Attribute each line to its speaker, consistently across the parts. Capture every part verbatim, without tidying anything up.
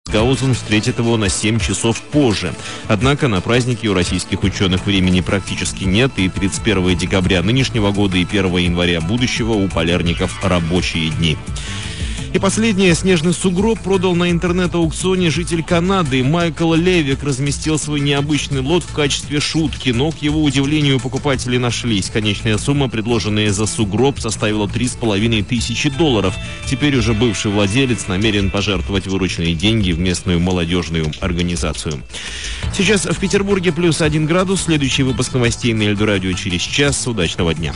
Speaker 1: Гаузен встретит его на семь часов позже. Однако на празднике у российских ученых времени практически нет, и тридцать первого декабря нынешнего года и первого января будущего у полярников рабочие дни. И последнее. Снежный сугроб продал на интернет-аукционе житель Канады. Майкл Левик разместил свой необычный лот в качестве шутки, но, к его удивлению, покупатели нашлись. Конечная сумма, предложенная за сугроб, составила три с половиной тысячи долларов. Теперь уже бывший владелец намерен пожертвовать вырученные деньги в местную молодежную организацию. Сейчас в Петербурге плюс один градус. Следующий выпуск новостей на Эльдорадио через час. Удачного дня.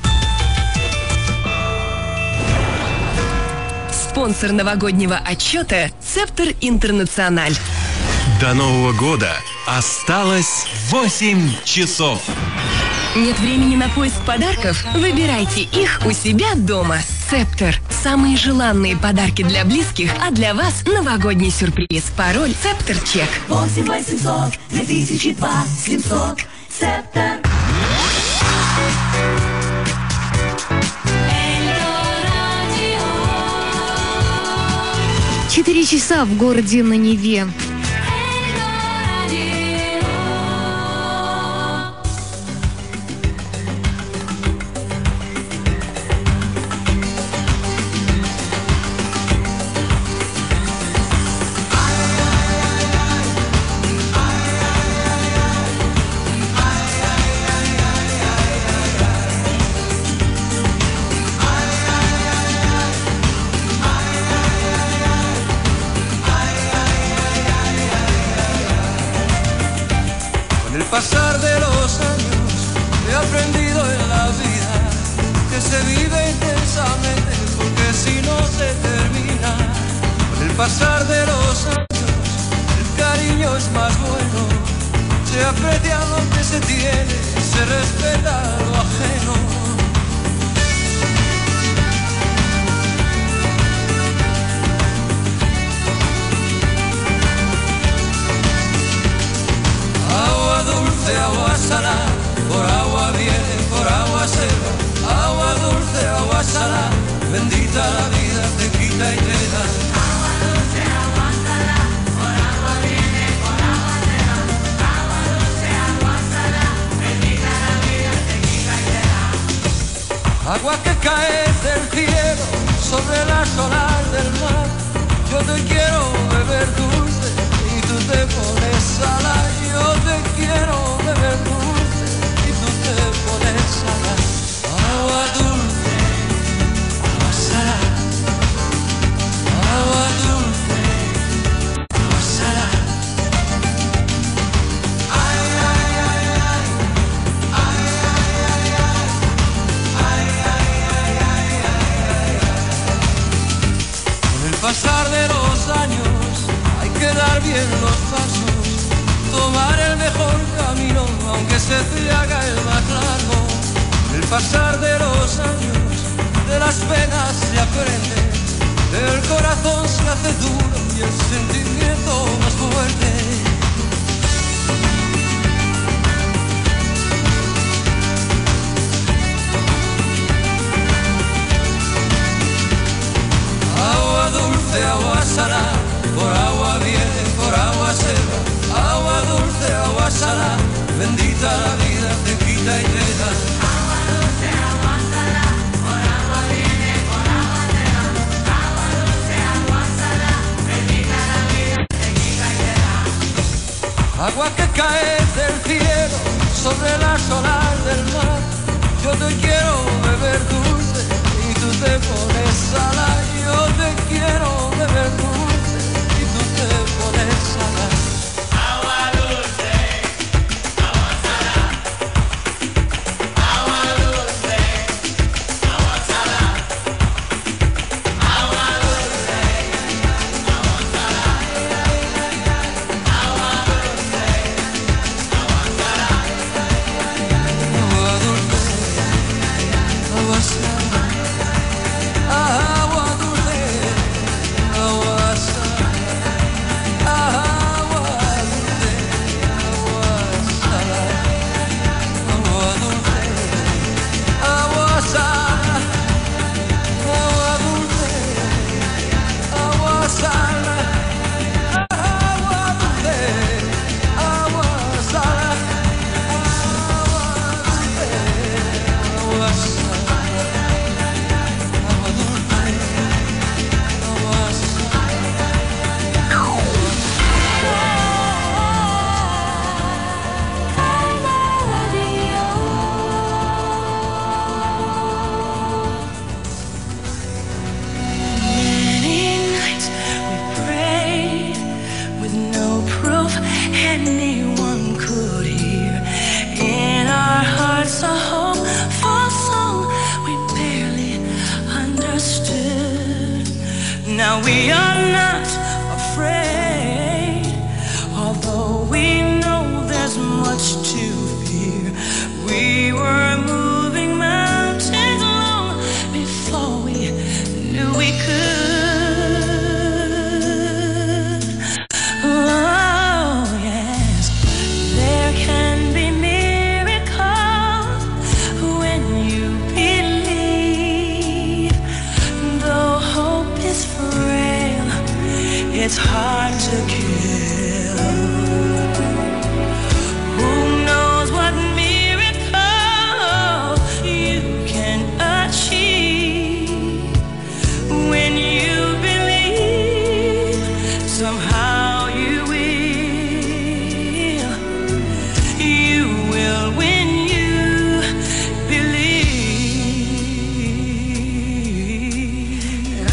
Speaker 2: Спонсор новогоднего отчета «Септор Интернациональ».
Speaker 3: До Нового года осталось восемь часов.
Speaker 2: Нет времени на поиск подарков? Выбирайте их у себя дома. «Септор». Самые желанные подарки для близких, а для вас новогодний сюрприз. Пароль «Септор Чек».
Speaker 4: восемь восемьсот две тысячи два семьсот. «Септор».
Speaker 5: Четыре часа в городе на Неве.
Speaker 6: Pasar de los años he aprendido en la vida que se vive intensamente porque si no se termina. Con el pasar de los años el cariño es más bueno, se aprecia lo que se tiene, se respeta lo ajeno. Dulce, agua salada, por agua viene, por agua se va. Agua dulce, agua salada, bendita la vida, te quita y te da.
Speaker 4: Agua dulce, agua salada, por agua viene, por agua se va. Agua dulce, agua salada, bendita la vida, te quita y te da.
Speaker 6: Agua que cae del cielo sobre las olas del mar. Yo te quiero beber dulce y tú te pones salada. Yo te quiero beber dulce y tú te pones salada. Agua dulce, agua salada. Agua dulce, agua salada. Ay, ay, ay, ay. Ay, ay, ay, ay. Ay, ay, ay, ay, ay, ay. Con el pasar de los años hay que dar bien los pasos, tomar el mejor camino, aunque se te haga el más largo. El pasar de los años, de las penas se aprende, el corazón se hace duro y el sentimiento más fuerte. Agua dulce, agua salada, por agua viene, por agua se va. Agua dulce, agua salada, bendita la vida, te quita y te da.
Speaker 4: Agua dulce, agua salada, por agua viene, por agua se va. Agua dulce, agua salada, bendita la vida, te quita y te da.
Speaker 6: Agua que cae del cielo sobre las olas del mar. Yo te quiero beber dulce y tú te pones salada. Yo te quiero beber dulce y tú te pones salada. Agua it's hard to kill. Who knows what miracle you can achieve when you believe somehow you will. You will when you believe.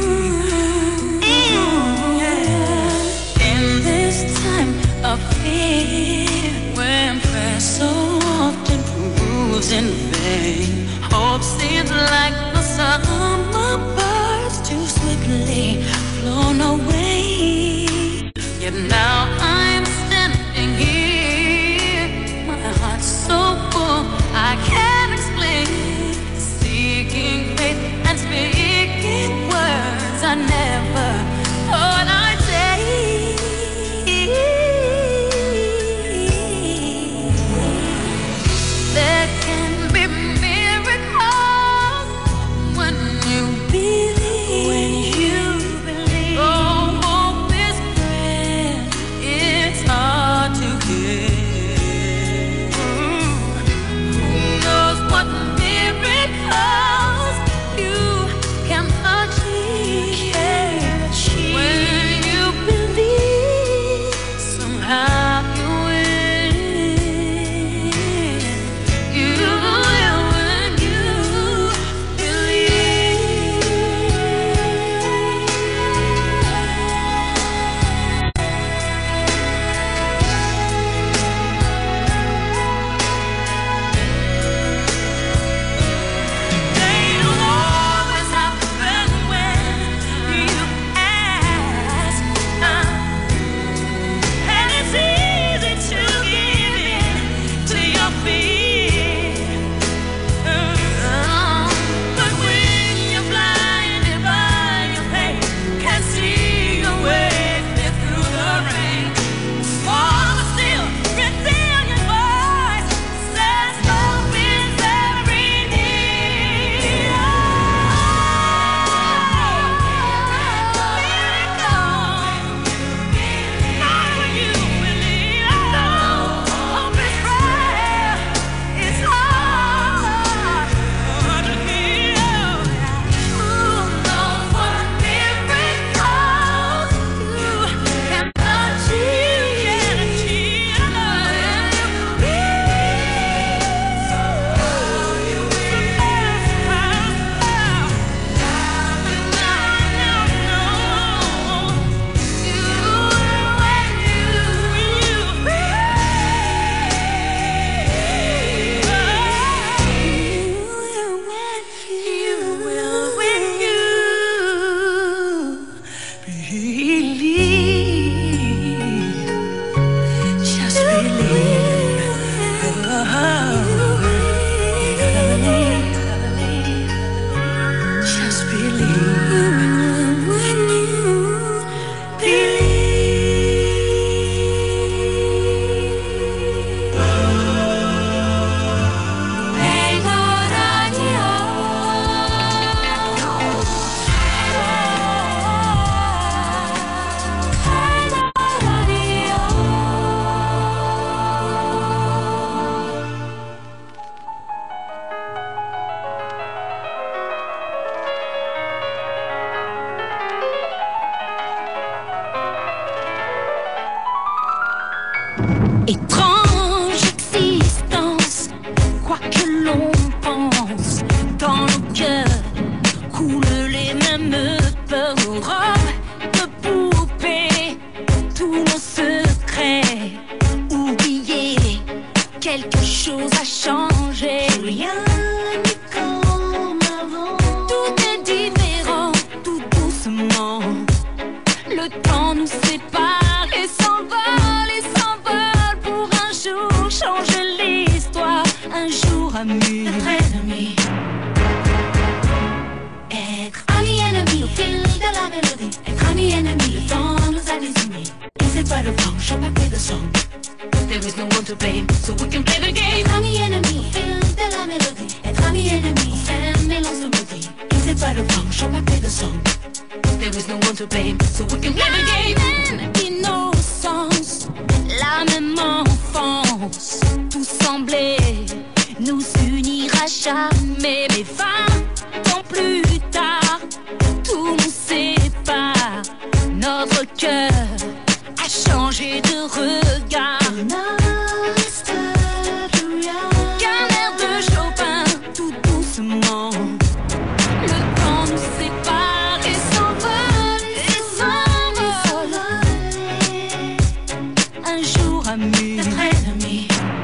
Speaker 6: In this time of fear, when prayer so often proves in vain, hope seems like the summer birds too swiftly flown away. Yet now I'm standing here, my heart's so full I can't explain, seeking faith and speaking words I never thought I'd say. There can be miracles when you believe. When you believe. Oh, hope is great. It's hard to get. Who knows what miracles you can achieve when you believe somehow you will. You will when you believe. They don't always happen when you ask, and it's easy to give in to your fear. But when you're blinded by your pain, can't see your way clear through the rain, small but still resilient voice says hope is every need. When you believe, hope is rare. It's hard to heal. Who knows what miracles you can achieve? Just believe. Just believe when you believe. Ego Radio.
Speaker 7: Étrange existence, quoi que l'on pense, dans nos cœurs coulent les mêmes peurs, nos robes de poupée, tous nos secrets oubliés, quelque chose a changé, rien n'est comme avant, tout est différent, tout doucement, le temps nous sépare et s'envole et s'envole pour un jour changer l'histoire, un jour ami, être ennemi. Être ami ennemi au fil de la mélodie, être ami ennemi, le temps nous a désunis. Is it right or wrong? Show back with the song. There is no one to blame, so we can play the game. Être ami ennemi au fil de la mélodie, être ami ennemi, c'est un mélange de maudit. Is it right or wrong? Show back with the song. There is no one to blame, so we can play the game. La même innocence, la même enfance, tout semblait nous unir à jamais. Mais vingt ans plus tard, tout nous sépare. Notre cœur a changé de regard. Qu'un air de Chopin, tout doucement. Le temps nous sépare et s'envole, et s'envole. Un jour ami, d'être ennemi.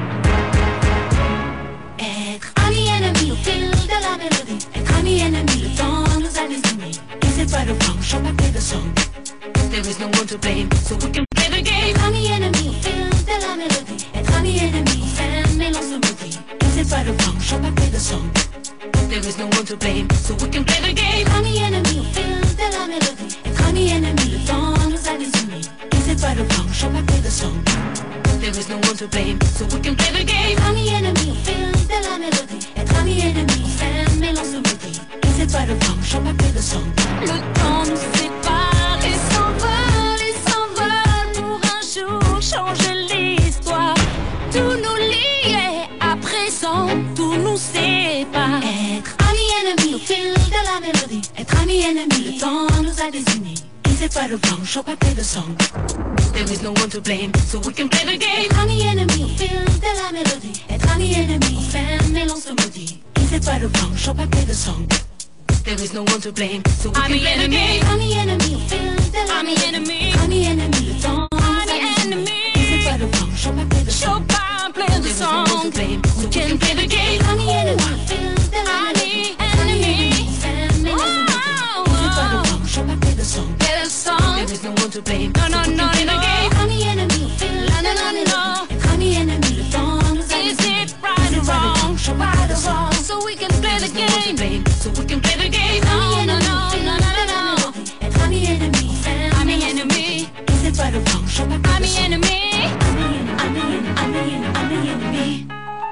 Speaker 7: Être ami ennemi au fil de la mélodie. Être ami ennemi, le temps nous a désunis. Is it right or wrong? Chopin play the song. There is no one to blame, so we can play the game. Ami ennemi au fil de la mélodie. Être ami ennemi, un mélange se maudit. Is it right or wrong? Chopin play the song. There is no one to blame, so we can play the game. Ami ennemi au fil de la mélodie. Être ami ennemi, le temps nous a désunis. Is it right or wrong? Chopin play the song. There is no one to blame, so we can play the game. Ami ennemi au fil de la mélodie. Être ami ennemi, un mélange se maudit. Is it right or wrong? Chopin play the song. Le temps nous sépare et s'envole, et s'envole pour un jour changer l'histoire. Tout nous liait, à présent tout nous sépare. Être ami ennemi au fil de la mélodie. Être ami ennemi, le temps nous a désunis. Is it right or wrong? Chopin play the song. There is no one to blame, so we can play the game. Ami ennemi au fil de la mélodie. Être ami ennemi, un mélange se maudit. Is it right or wrong? Chopin play the song. There is no one to blame, so we ami can play the game. Ami ennemi au fil de la ami ennemi. Ami ennemi, le temps ami ennemi. Is it right or wrong? Chopin play the song. Chopin play the song. There is no one to blame, so we can play the game. Ami ennemi au fil de la ami ennemi. Is it right or wrong? Chopin play the song. Play the song. There is no one to blame, no no so no no. Ami ennemi au fil de la mélodie. Ami ennemi, le temps nous a désunis. Is it right or wrong? Chopin play the song. So we can play the game. So we can play the game. No, no, no, no, no, no, no. Être ami ennemi, ami ennemi. Is it right or wrong? Chopin play the song. Ami ennemi. Ami ennemi, ami ennemi, ami ennemi.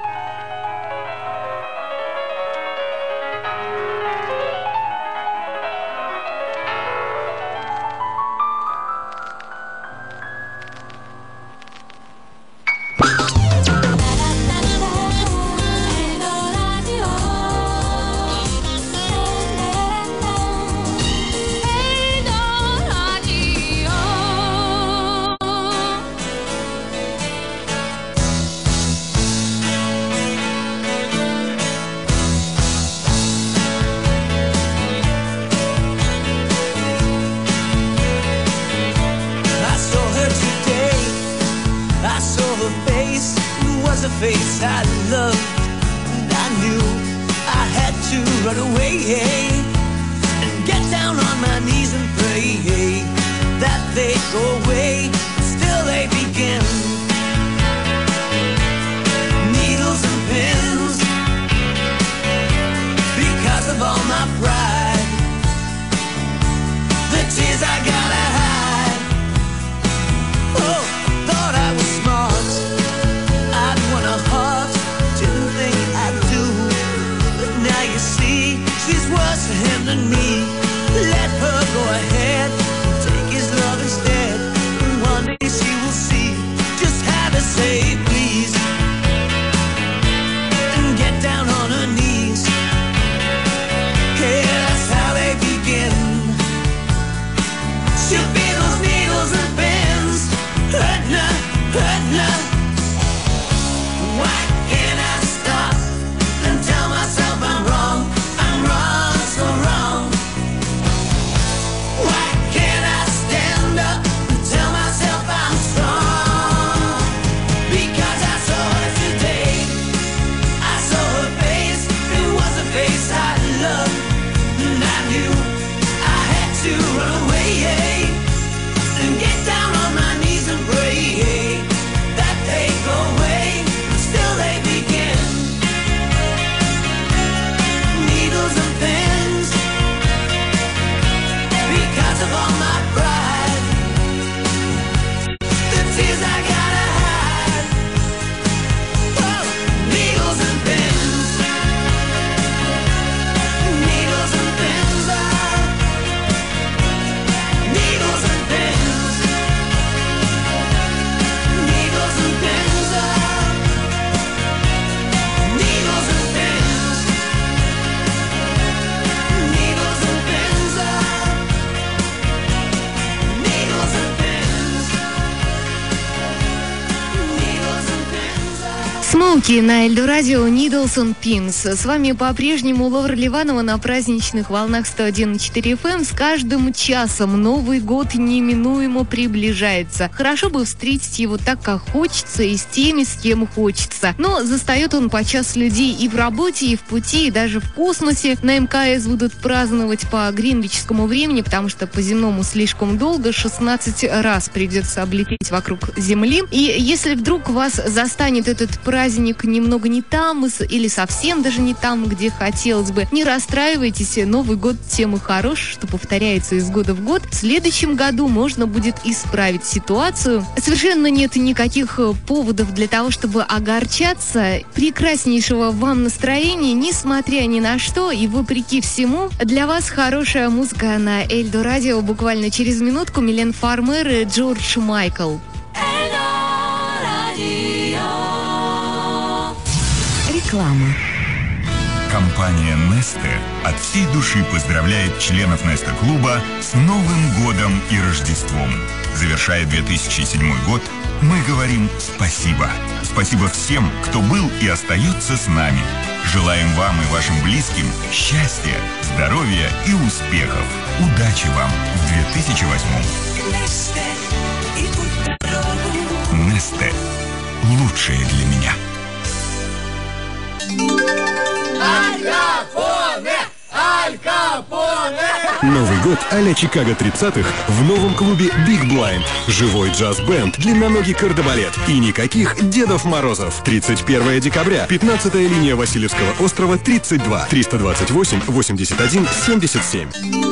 Speaker 6: A face I loved, and I knew I had to run away and get down on my knees and pray that they'd go away. Still they begin. Needles and pins, because of all my pride, the tears I gotta hide. Oh, thought I was smart, a heart, didn't think I'd do. But now you see, she's worse for him than me. Let her go ahead, take his love instead. And one day she will see just
Speaker 5: Смоуки на Эльдо Радио, Needles and Pins. С вами по-прежнему Лора Ливанова на праздничных волнах сто один и четыре эф эм. С каждым часом Новый год неминуемо приближается. Хорошо бы встретить его так, как хочется, и с теми, с кем хочется. Но застает он подчас людей и в работе, и в пути, и даже в космосе. На эм ка эс будут праздновать по гринвичскому времени, потому что по земному слишком долго, шестнадцать раз придется облететь вокруг Земли. И если вдруг вас застанет этот праздник праздник немного не там или совсем даже не там, где хотелось бы, не расстраивайтесь, Новый год тем и хорош, что повторяется из года в год. В следующем году можно будет исправить ситуацию. Совершенно нет никаких поводов для того, чтобы огорчаться. Прекраснейшего вам настроения, несмотря ни на что и вопреки всему. Для вас хорошая музыка на Эльдо Радио. Буквально через минутку Милен Фармер и Джордж Майкл. Реклама.
Speaker 8: Компания Nestle от всей души поздравляет членов Nestle клуба с Новым годом и Рождеством. Завершая две тысячи седьмой год, мы говорим спасибо. Спасибо всем, кто был и остается с нами. Желаем вам и вашим близким счастья, здоровья и успехов. Удачи вам в две тысячи восьмом. Nestle. Лучшее для меня.
Speaker 6: Аль Капоне! Аль Капоне!
Speaker 9: Новый год а-ля Чикаго тридцатых в новом клубе Big Blind. Живой джаз-бенд, длинноногий кардебалет и никаких Дедов Морозов. тридцать первого декабря, пятнадцатая линия Васильевского острова, тридцать два, триста двадцать восемь, восемьдесят один, семьдесят семь.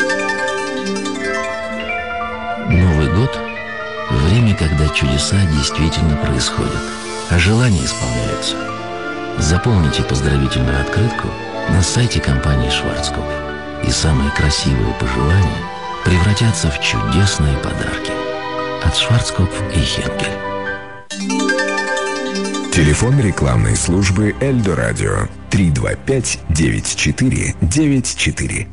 Speaker 10: Новый год – время, когда чудеса действительно происходят, а желания исполняются. Заполните поздравительную открытку на сайте компании Шварцкопф, и самые красивые пожелания превратятся в чудесные подарки от Шварцкопф и Хенкель.
Speaker 11: Телефон рекламной службы Эльдо Радио три два пять девять четыре девять четыре.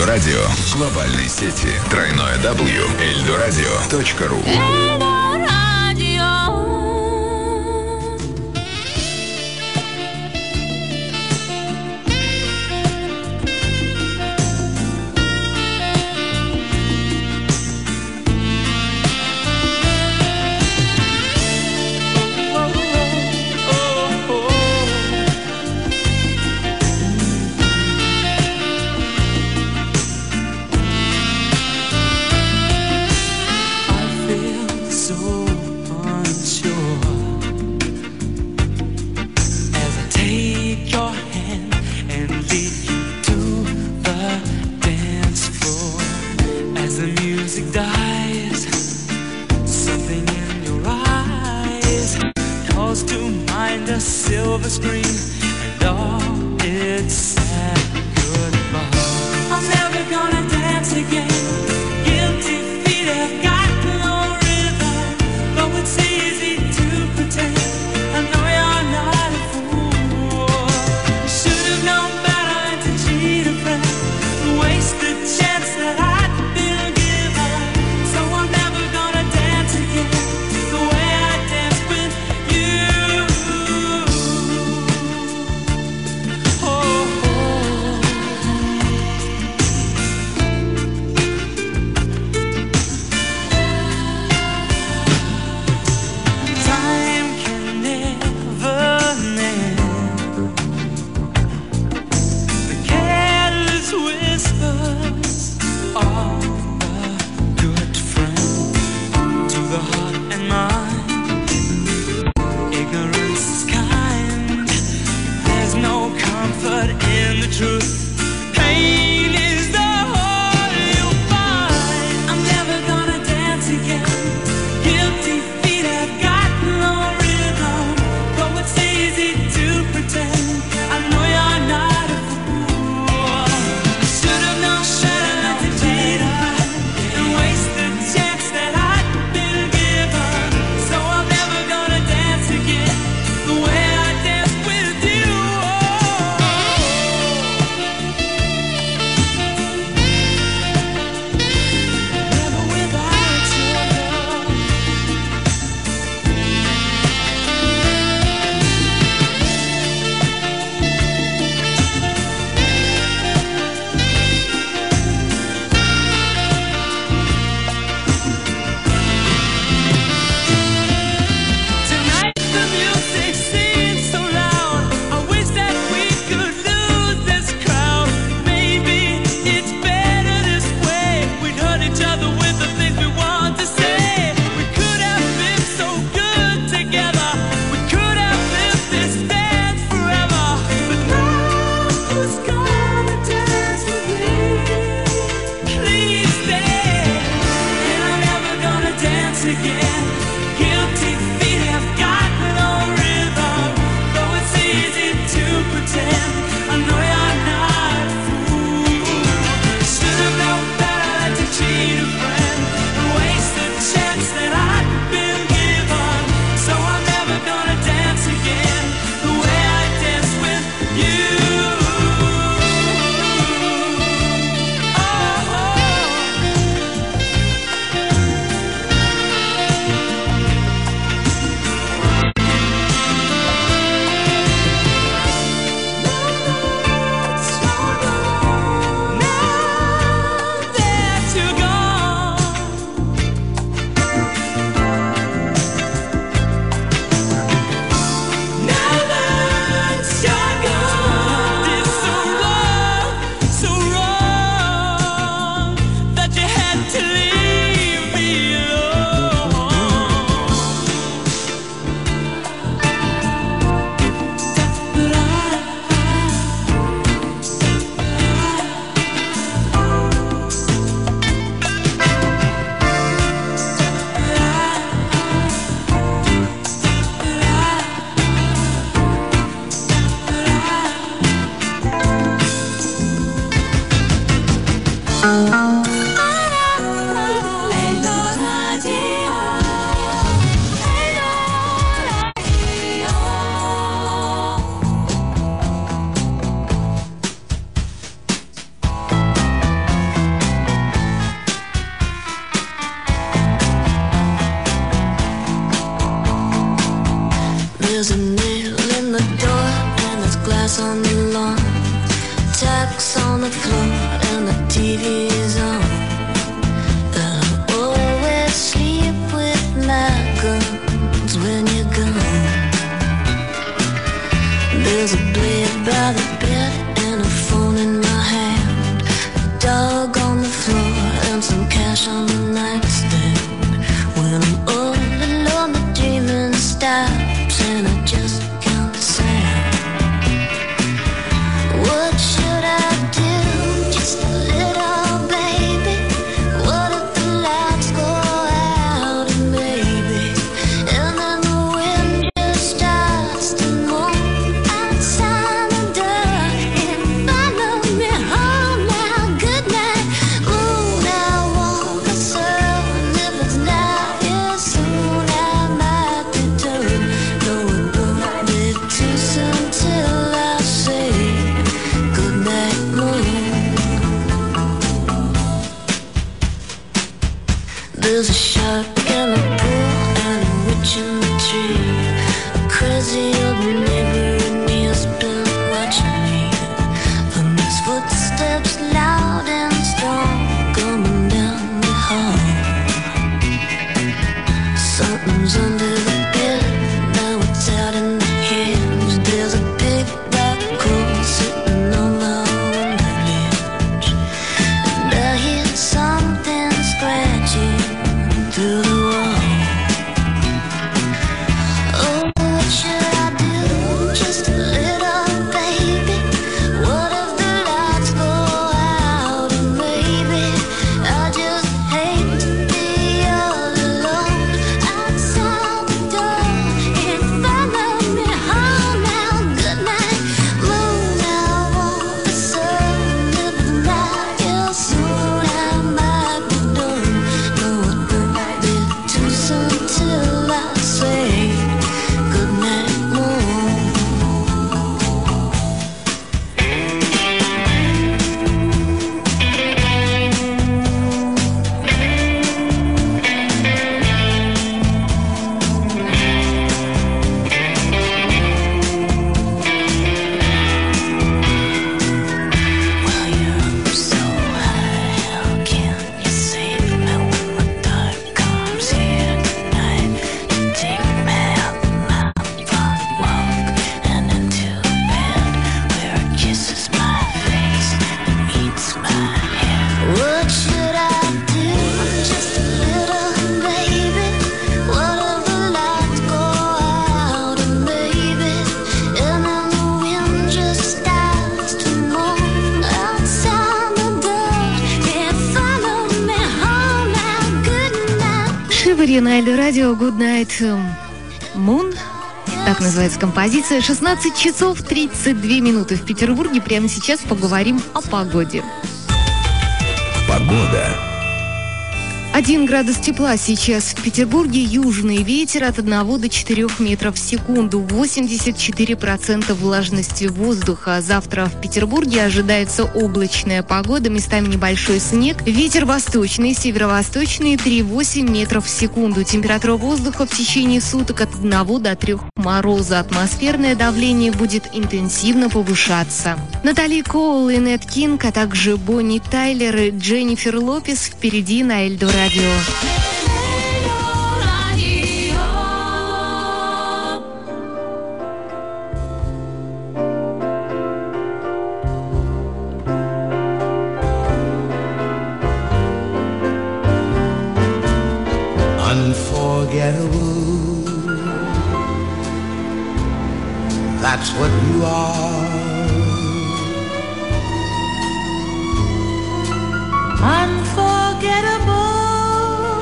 Speaker 11: Радио в глобальной сети. Тройное дабл ю точка эльдорадио точка ру.
Speaker 6: Silver screen and all its sad goodbye. I'm never gonna dance again. Guilty feet have got no rhythm. Though it's easy to pretend, I know you're not a fool. You should have known better than to cheat a friend, waste the chance that I'd been given. So I'm never gonna dance again the way I danced with you. Oh, oh.
Speaker 7: There's a nail in the door and there's glass on the lawn, tacks on the floor and the T V's on. And I always sleep with my guns when you're gone. There's a blade by the bed and a phone in my hand, a dog on the floor and some cash on the nightstand. When I'm all alone the dreaming stops and I just count the sand. What should I do? Just a little baby. What if the lights go out and maybe, and then the wind just starts to moan outside the door and follow me home now. Good night, moon. I want the sun. If it's not here soon, I might be done. No, it won't be too soon till I say good night, moon. There's a shark in the pool and a witch in the tree. A crazy old neighbor and he has been watching me. And his footsteps loud and strong coming down the hall. Something's under the bed, now it's out in the hedge. There's a big black crow sitting on my window ledge, and I hear something scratching through the wall. Oh, what should I do? Just a little baby. What if the lights go out and maybe I just hate to be all alone outside the door and follow me home now. Good night, moon. I want the sun. If it's not here soon, I might be done. No, it won't be too soon till I say good night, moon. Well, you're up so high, how can you save me when the dark comes here tonight? You take me up my front walk and into bed where it kisses my face and eats my hair. What should I do? Just a little baby. What if the lights go out and maybe, and then the wind just starts to moan outside the door and follow me home now. Good night.
Speaker 5: Шивари на Эльдо Радио, Good Night Moon. Так называется композиция. шестнадцать часов тридцать две минуты в Петербурге. Прямо сейчас поговорим о погоде.
Speaker 11: Погода.
Speaker 5: Один градус тепла сейчас в Петербурге, южный ветер от одного до четырех метров в секунду, восемьдесят четыре процента влажности воздуха. Завтра в Петербурге ожидается облачная погода, местами небольшой снег, ветер восточный, северо-восточный три-восемь метров в секунду. Температура воздуха в течение суток от одного до трех мороза. Атмосферное давление будет интенсивно повышаться. Натали Коул и Нэт Кинг, а также Бонни Тайлер и Дженнифер Лопес впереди на Эльдо Радио.
Speaker 6: Unforgettable, that's what you are.
Speaker 12: Unforgettable,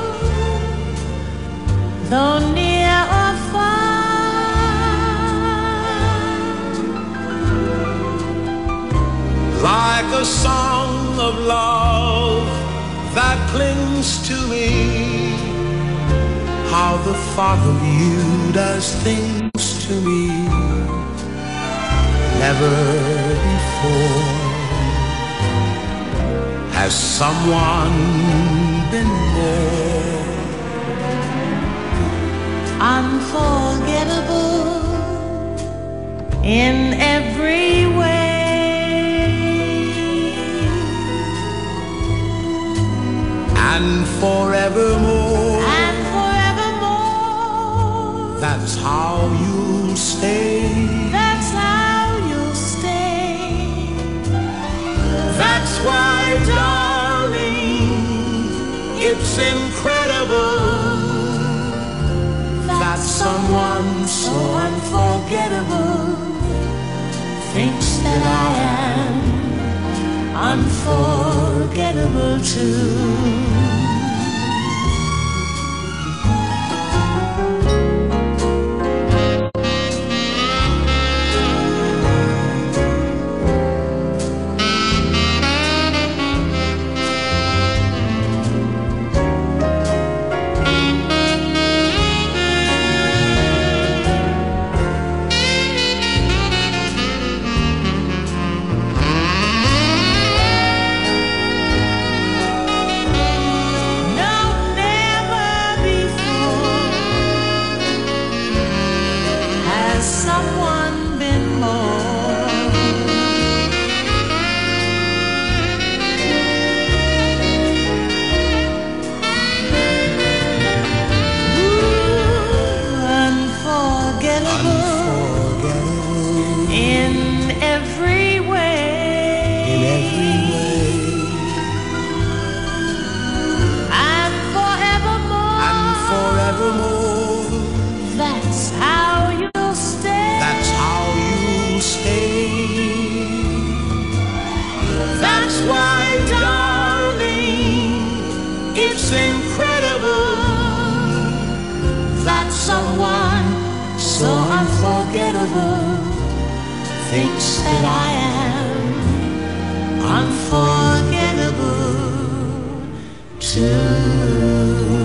Speaker 12: though near or far.
Speaker 6: Like a song of love that clings to me, how the thought of you does things to me. Never before has someone been more
Speaker 12: unforgettable. in every way.
Speaker 6: And forevermore,
Speaker 12: And forevermore,
Speaker 6: that's how you'll stay.
Speaker 12: that's how you'll stay.
Speaker 6: That's why, darling, it's incredible that someone so unforgettable
Speaker 12: Thinks that I am unforgettable too.
Speaker 6: Thinks that I am unforgettable too.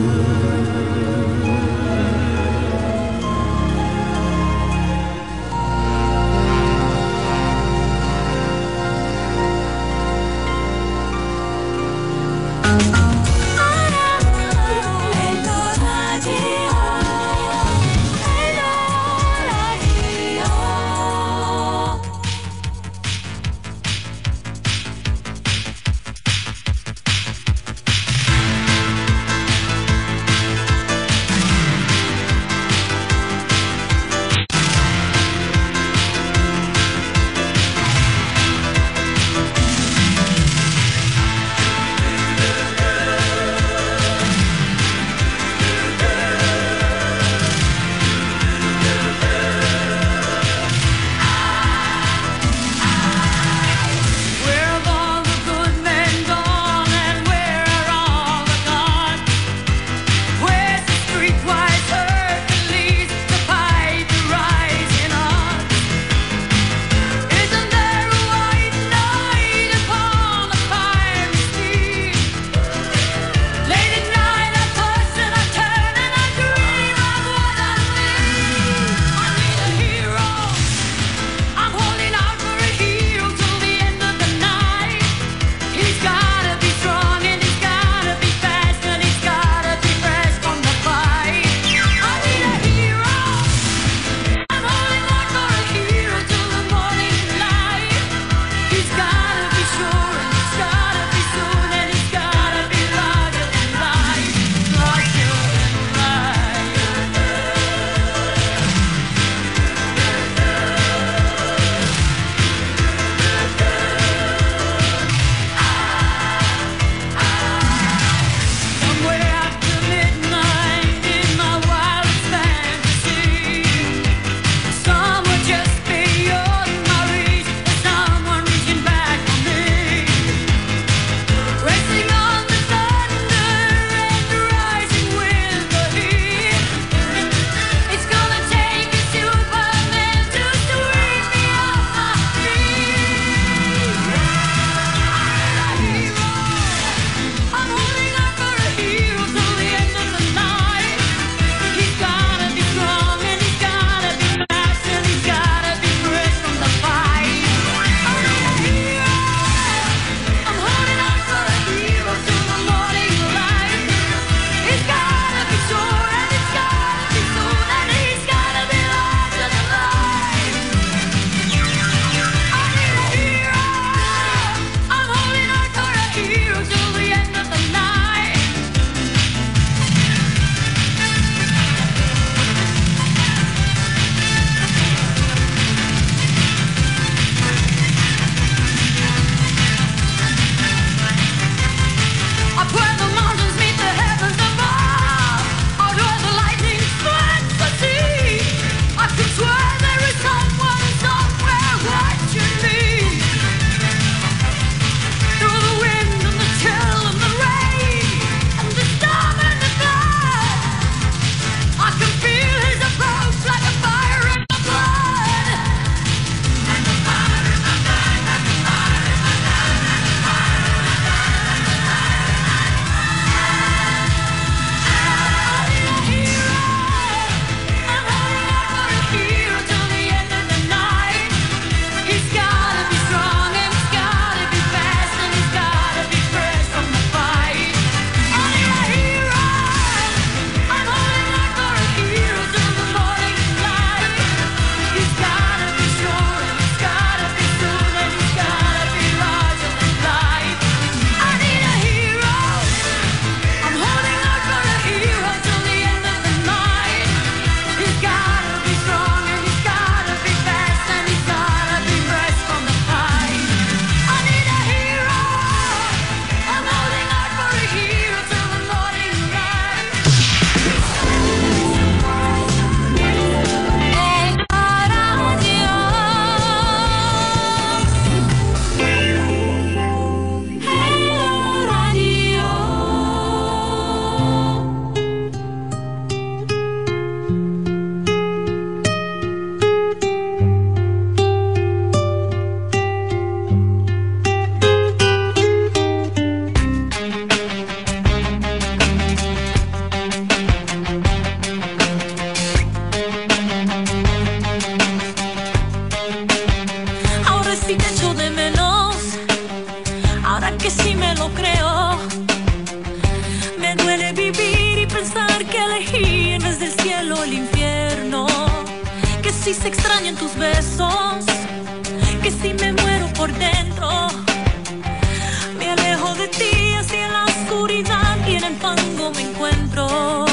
Speaker 13: si se extrañan tus besos, que si me muero por dentro. Me alejo de ti hacia la oscuridad y en el fango me encuentro.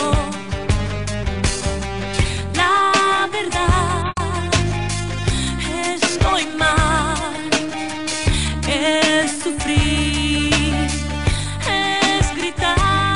Speaker 13: La verdad, estoy mal, es sufrir, es gritar.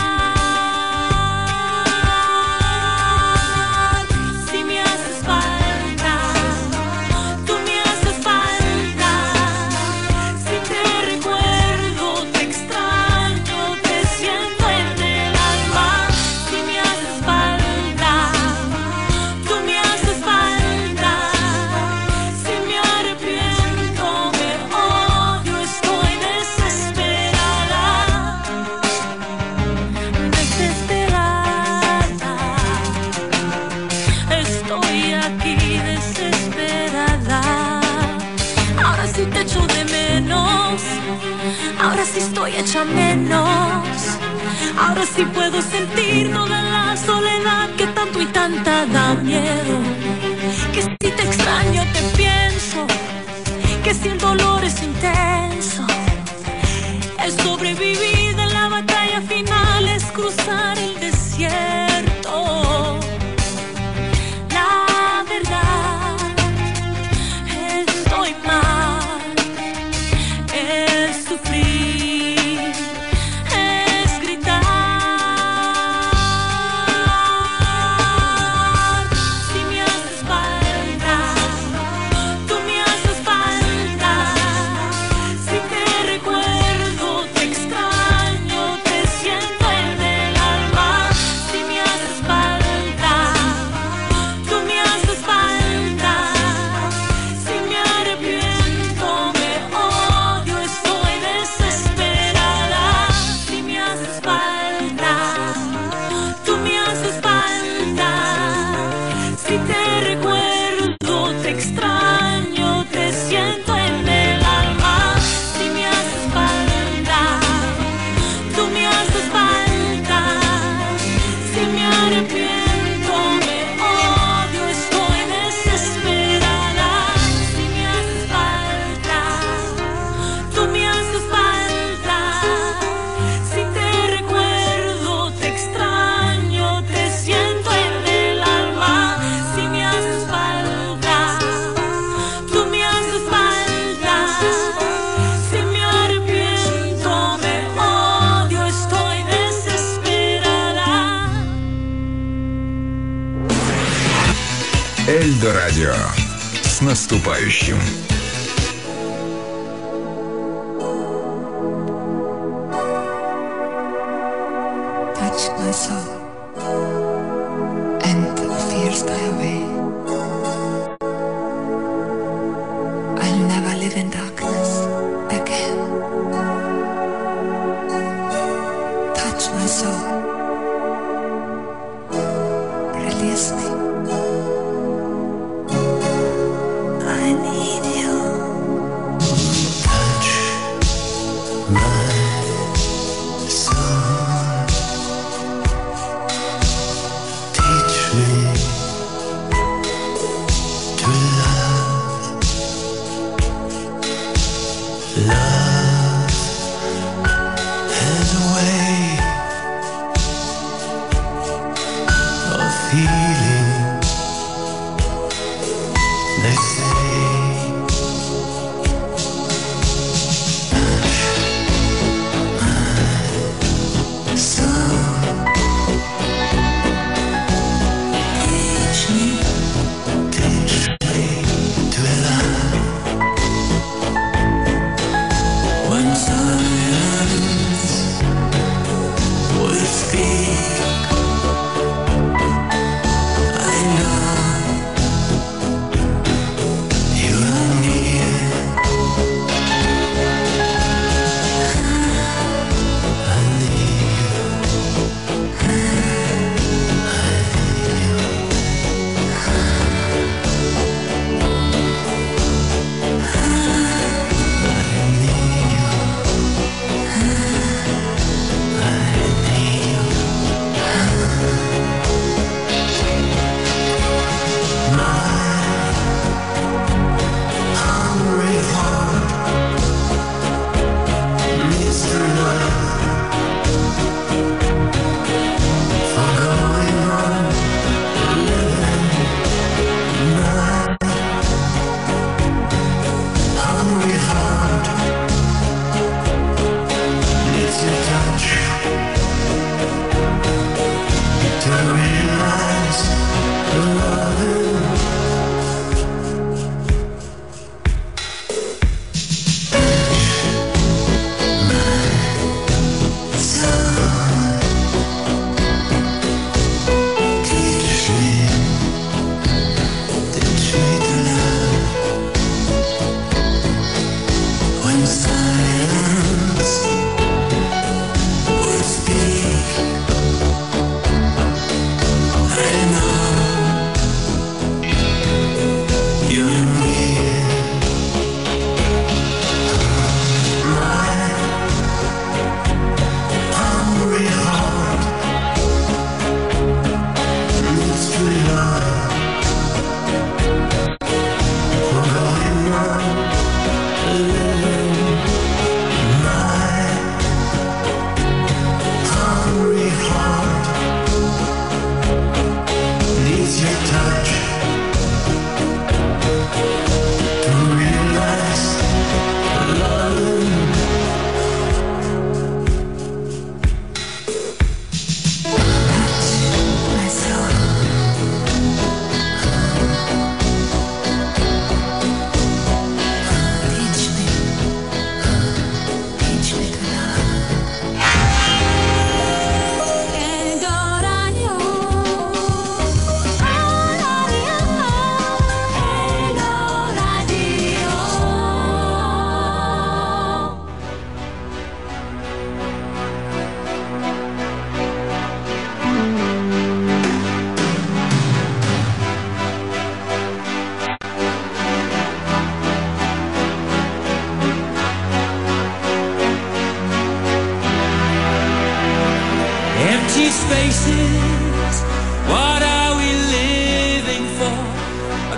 Speaker 13: Si me haces falta, tú me haces falta. Si te recuerdo, te extraño, te siento en el alma. Si me haces falta, tú me haces falta. Si me arrepiento, me odio, estoy desesperada, desesperada. Estoy aquí desesperada. Ahora sí te echo de menos, ahora sí estoy hecha menos. Ahora sí puedo sentir toda la soledad que tanto y tanta da miedo. Que si te extraño te pienso, que si el dolor es intenso, el sobrevivir de la batalla final es cruzar el desierto. La verdad, estoy mal, es sufrir, es gritar. Si me haces falta, tú me haces falta. Si te recuerdo, te extraño, te siento en el alma. Si me haces falta, tú me haces falta. Si me arrepiento, me odio, estoy desesperada. Si me haces falta, tú me haces falta. Si te recuerdo, te extraño, te siento en el alma. Si me haces falta, tú me haces falta. Si me arrepiento, me odio, estoy desesperada. Si me haces falta, tú me haces falta. Si te recuerdo, te extraño, te siento en el alma. Si me haces falta, tú me haces falta. Si me arrepiento, me odio, estoy desesperada.
Speaker 11: Эльдо Радио. С наступающим!
Speaker 14: Touch my soul, and fears die away. I'll never live in darkness again. Touch my soul, release me. I need you. Touch my soul. Teach me to love. Love has a way of healing. They say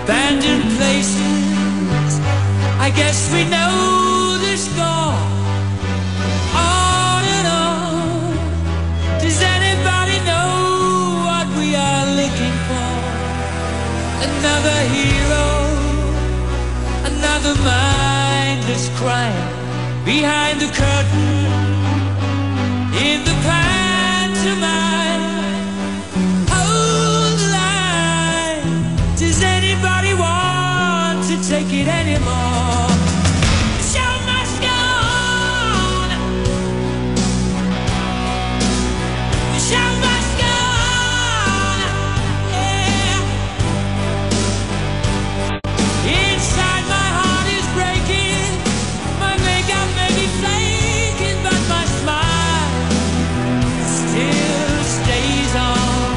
Speaker 6: abandoned places. I guess we know the score. On and on. Does anybody know what we are looking for? Another hero, another mindless crime behind the curtain in the pantomime. Hold the line. Does anybody want to take it anymore? The show must go on. The show must go on. Yeah. Inside my heart is breaking. My makeup may be flaking, but my smile still stays on.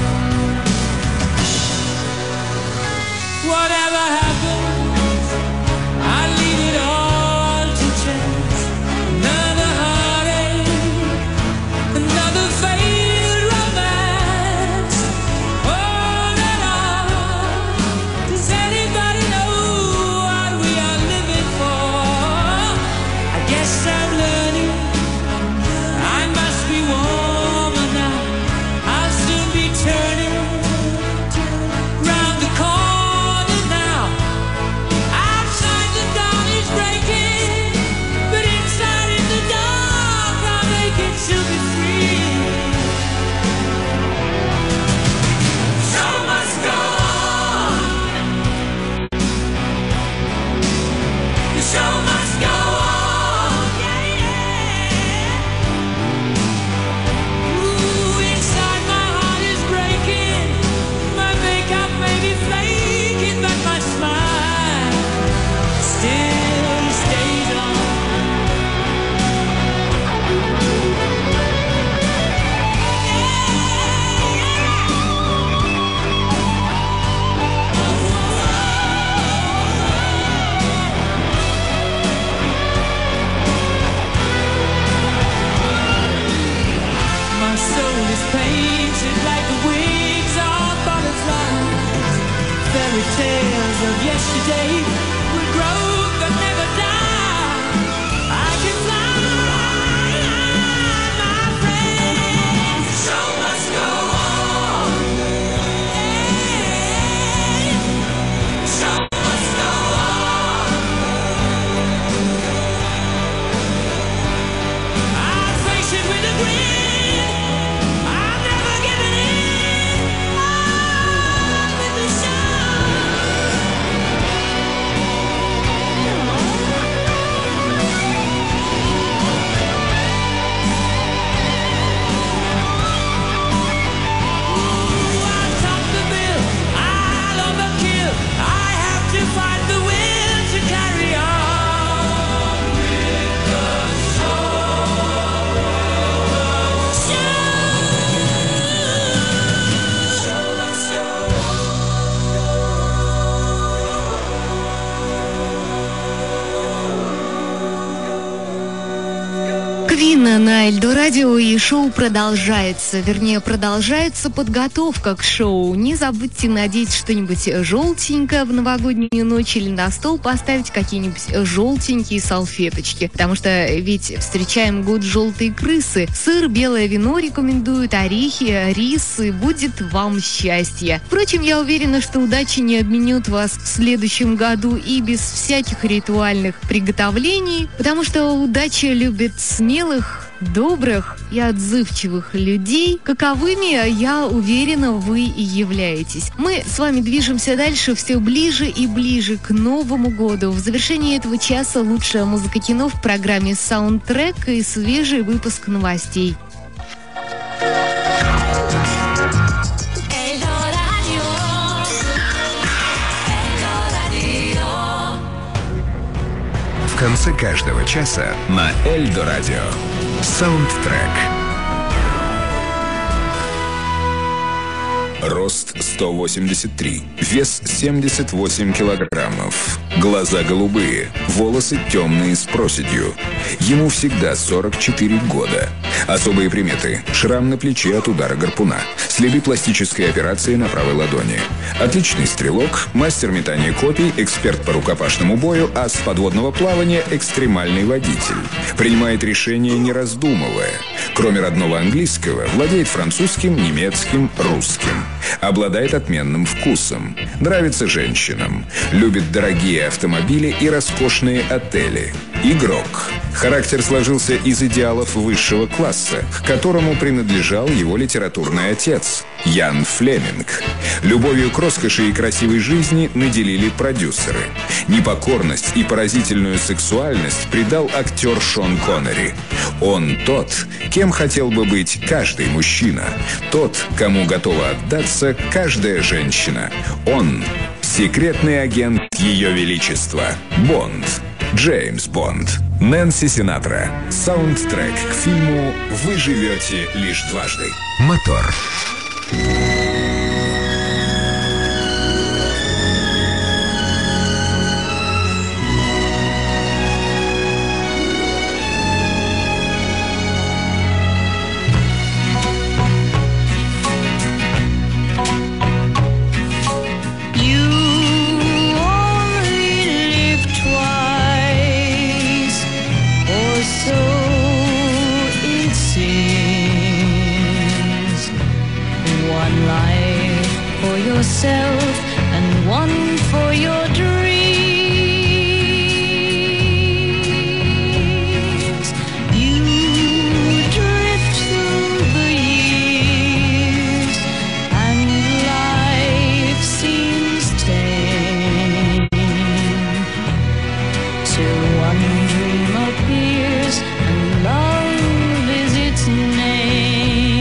Speaker 6: Whatever happens, I leave it all to chance. Another heartache, another failed romance. On and on. Does anybody know what we are living for? I guess I'm learning. I must be warmer now. I'll soon be turning round the corner now. Outside the dawn is breaking, but inside in the dark I'll make it to be free. Show must go on. The show must go on. Yeah, yeah. Ooh, inside my heart is breaking. My makeup may be flaking, but my smile still stays on. My soul is painted like the wings of butterflies. Fairy tales of yesterday will grow but never die. I can fly, my friend. The show must go on. The show must go on. I'll face it with a grin. I'm never giving in. On with the show. Ooh, I'll top the bill. I'll overkill. I have to find the will to carry on with the show. Show must go
Speaker 5: Квин на Эльдо Радио, и шоу продолжается. Вернее, продолжается подготовка к шоу. Не забудьте надеть что-нибудь желтенькое в новогоднюю ночь или на стол поставить какие-нибудь желтенькие салфеточки. Потому что ведь встречаем год желтой крысы. Сыр, белое вино рекомендуют, орехи, рис, и будет вам счастье. Впрочем, я уверена, что удача не обменет вас в следующем году и без всяких ритуальных приготовлений, потому что удача любит смелых, добрых и отзывчивых людей, каковыми, я уверена, вы и являетесь. Мы с вами движемся дальше все ближе и ближе к Новому году. В завершении этого часа лучшая музыка кино в программе «Саундтрек» и свежий выпуск новостей.
Speaker 11: В конце каждого часа на Эльдо Радио. Саундтрек. Рост сто восемьдесят три. Вес семьдесят восемь килограммов. Глаза голубые, волосы темные с проседью. Ему всегда сорок четыре года. Особые приметы. Шрам на плече от удара гарпуна. Следы пластической операции на правой ладони. Отличный стрелок, мастер метания копий, эксперт по рукопашному бою, ас подводного плавания, экстремальный водитель. Принимает решения, не раздумывая. Кроме родного английского, владеет французским, немецким, русским. Обладает отменным вкусом. Нравится женщинам. Любит дорогие автомобили и роскошные отели. Игрок. Характер сложился из идеалов высшего класса, к которому принадлежал его литературный отец Ян Флеминг. Любовью к роскоши и красивой жизни наделили продюсеры. Непокорность и поразительную сексуальность придал актер Шон Коннери. Он тот, кем хотел бы быть каждый мужчина. Тот, кому готова отдаться каждая женщина. Он – секретный агент Ее Величества. Бонд. Джеймс Бонд. Нэнси Синатра. Саундтрек к фильму «Вы живете лишь дважды».
Speaker 8: Мотор.
Speaker 13: And one for your dreams. You drift through the years, and life seems tame, till one dream appears and love is its name.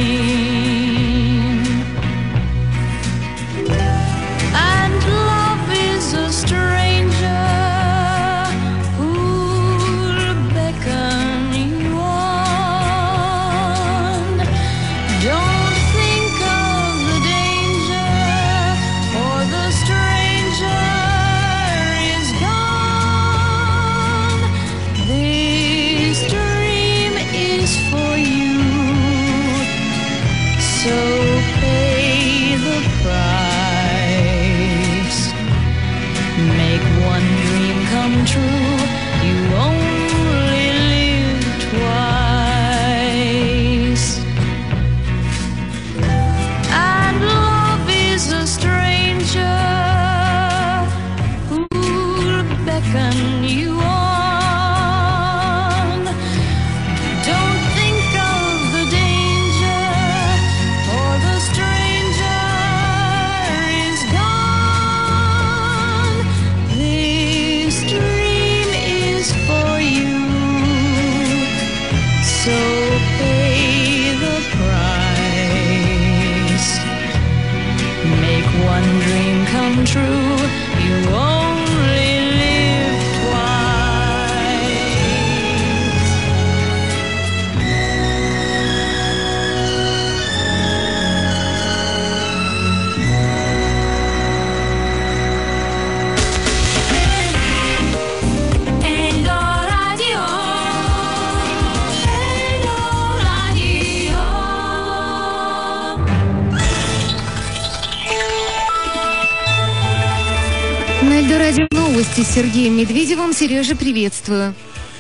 Speaker 5: Радио новости с Сергеем Медведевым. Сережа, приветствую.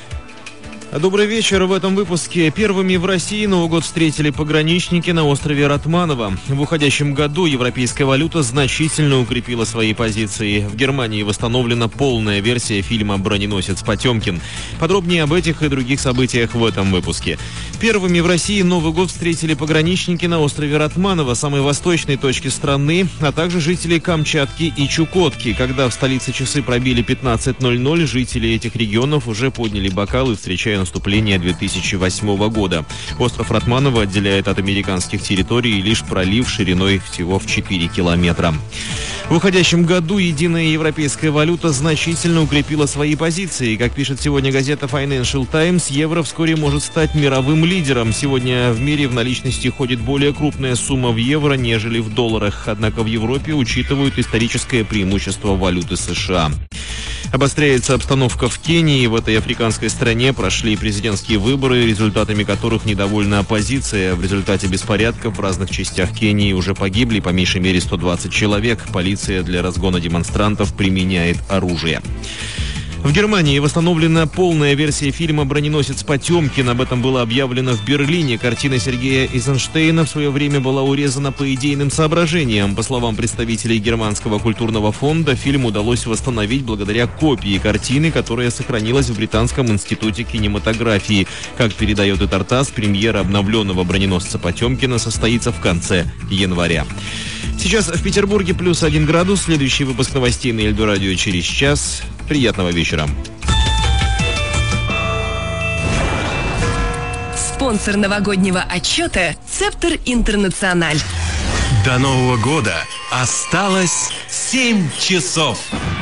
Speaker 1: Добрый вечер. В этом выпуске первыми в России Новый год встретили пограничники на острове Ратманово. В уходящем году европейская валюта значительно укрепила свои позиции. В Германии восстановлена полная версия фильма «Броненосец Потемкин». Подробнее об этих и других событиях в этом выпуске. Первыми в России Новый год встретили пограничники на острове Ратманово, самой восточной точке страны, а также жители Камчатки и Чукотки. Когда в столице часы пробили пятнадцать ноль ноль, жители этих регионов уже подняли бокалы, встречая наступления две тысячи восьмого года. Остров Ратманово отделяет от американских территорий лишь пролив шириной всего в четыре километра. В уходящем году единая европейская валюта значительно укрепила свои позиции. Как пишет сегодня газета Financial Times, евро вскоре может стать мировым лидером. Сегодня в мире в наличности ходит более крупная сумма в евро, нежели в долларах. Однако в Европе учитывают историческое преимущество валюты США. Обостряется обстановка в Кении. В этой африканской стране прошли президентские выборы, результатами которых недовольна оппозиция. В результате беспорядков в разных частях Кении уже погибли по меньшей мере сто двадцать человек. Полиция для разгона демонстрантов применяет оружие. В Германии восстановлена полная версия фильма «Броненосец Потемкин». Об этом было объявлено в Берлине. Картина Сергея Эйзенштейна в свое время была урезана по идейным соображениям. По словам представителей Германского культурного фонда, фильм удалось восстановить благодаря копии картины, которая сохранилась в Британском институте кинематографии. Как передает и Тартас, премьера обновленного «Броненосца Потемкина» состоится в конце января. Сейчас в Петербурге плюс один градус. Следующий выпуск новостей на Эльдорадио через час. Приятного вечера.
Speaker 2: Спонсор новогоднего отчета «Цептер Интернациональ».
Speaker 3: До Нового года осталось семь часов.